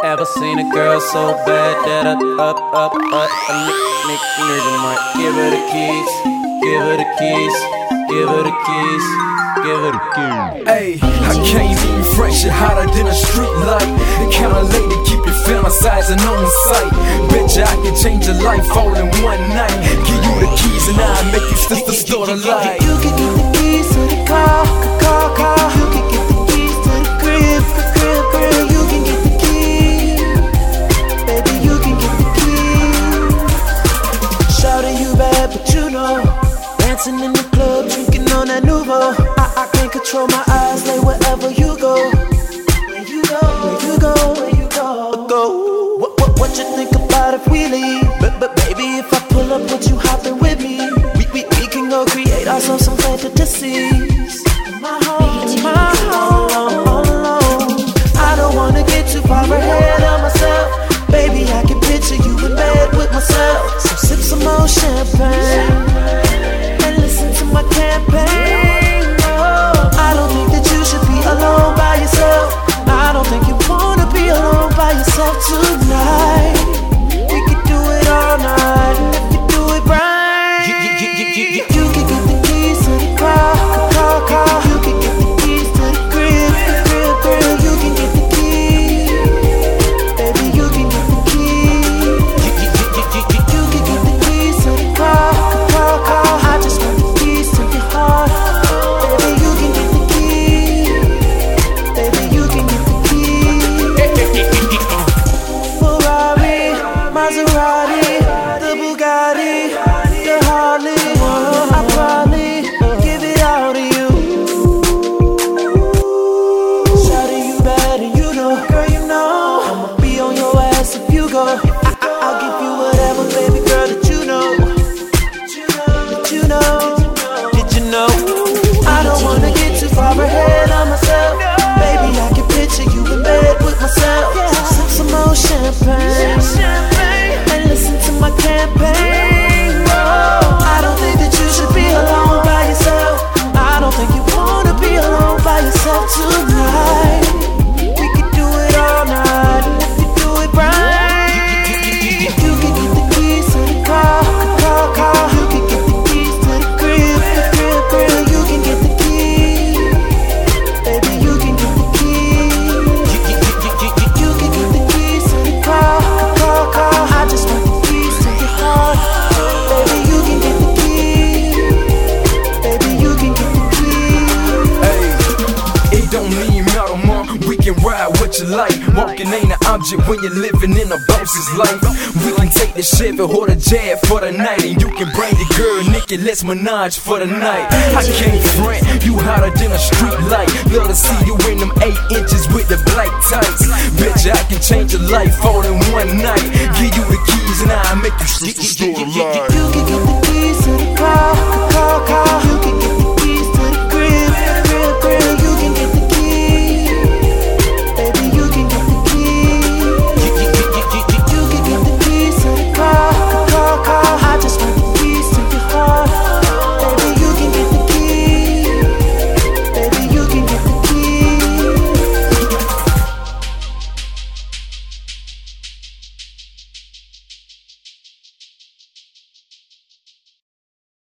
Ever seen a girl so bad that a nigga might give her the keys, give her the keys, give her the keys, give her the keys. Hey, I came in fresh and hotter than a street light. The kind of lady keep you fantasizing on the sight. Betcha I can change your life all in one night. Give you the keys and I'll make you sister start a light. You can get the keys to the car. You can get the keys to the crib. You can get the keys, baby. You can get the keys. Shawty, you bad, but you know, dancing in the club, drinking on that Nouveau. I can't control my eyes, lay wherever you go. Where you go, where you go, where you go. What you think about if we leave? But baby, if I pull up, would you hoppin' with me? We can go create ourselves some fantasies. My home, all alone. I don't wanna get too far ahead of myself. Baby, I can picture you in bed with myself. So sip some more champagne and listen to my campaign. Oh, I don't think that you should be alone by yourself. I don't think you wanna be alone by yourself tonight. We could do it all night, and if you do it right, you can get the keys to the car. You can get the keys to the crib. You can get the keys, baby. You can get the keys. You can get the keys to the car. I just want the keys to your heart, baby. You can get the keys, baby. You can get the keys. Ferrari, Maserati, the Bugatti, the Harley. I probably give it all to you. Shawty, you bad and you know, girl, you know I'ma be on your ass if you go. I'll give you whatever, baby girl, that you know. That you know. Did you know? I don't wanna get too far ahead of myself. Baby, I can picture you in bed with myself. Sip some more champagne and listen to my campaign. Oh, I don't think that you should be alone by yourself. I don't think you wanna be alone by yourself tonight. We could do it all night, and if you do it right, you can get the keys to the car. You can get the keys to the crib. You can get the keys, baby. You can get the keys. You can get the keys to the car. I just want the keys to your heart, baby. You can get the keys, baby. You can get the keys. Hey, it don't mean metal, mom. We can ride what you like. Walking ain't an object when you're living in a boss's life. We can take the Chevy or the Jag for the night, and you can bring the girl Nicki, let's menage for the night. I can't front, you hotter than a street light. Love to see you in them 8 inches with the black tights. Bitch, I can change your life all in one night. Give you the keys and I'll make you You can